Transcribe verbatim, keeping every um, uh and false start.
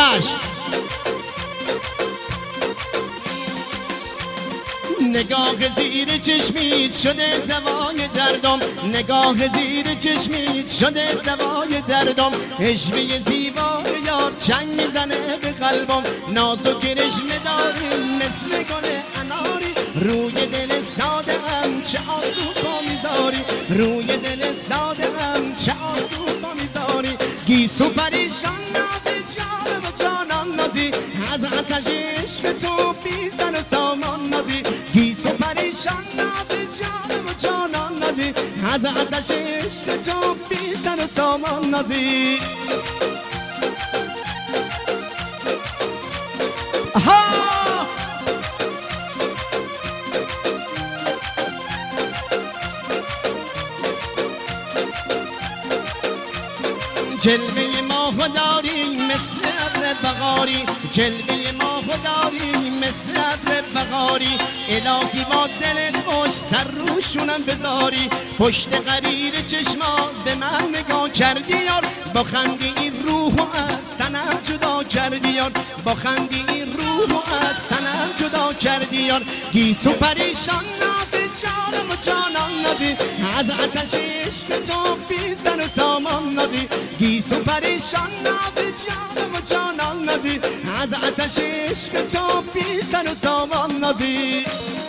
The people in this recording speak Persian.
هشت. نگاه زیر چشمیت شده دوای دردم، نگاه زیر چشمیت شده دوای دردم، عشوه زیبای یار چنگ میزنه به قلبم، ناز و کرشمه داری مثل گل اناری، روی دل ساده هم چه آسو پا میذاری، روی دل ساده هم چه آسو پا میذاری، گیسو پریشان نازی جانم و جانم نازی، از آتش عشق تو بیزن و سامان نازی، گیسو پریشان نازی جانم و جانم نازی، از آتش عشق تو بیزن و سامان نازی. جلوه ماه داری مثل ابر بهاری، جلوه ماه داری مثل ابر بهاری، الهی با دل خوش سر روشونم بذاری، پشت قریر چشما به من نگاه کردی یار، با خندی این روح و از تنم جدا کردی یار، با خندی این روح و از تنم جدا کردی یار، گیسو پریشان نازی جانم و جانم نازی، از آتش عشق تو بیزن و سامان نازی، گیسو پریشان نازی جانم و جانم نازی، از آتش عشق تو بیزن و سامان نازی.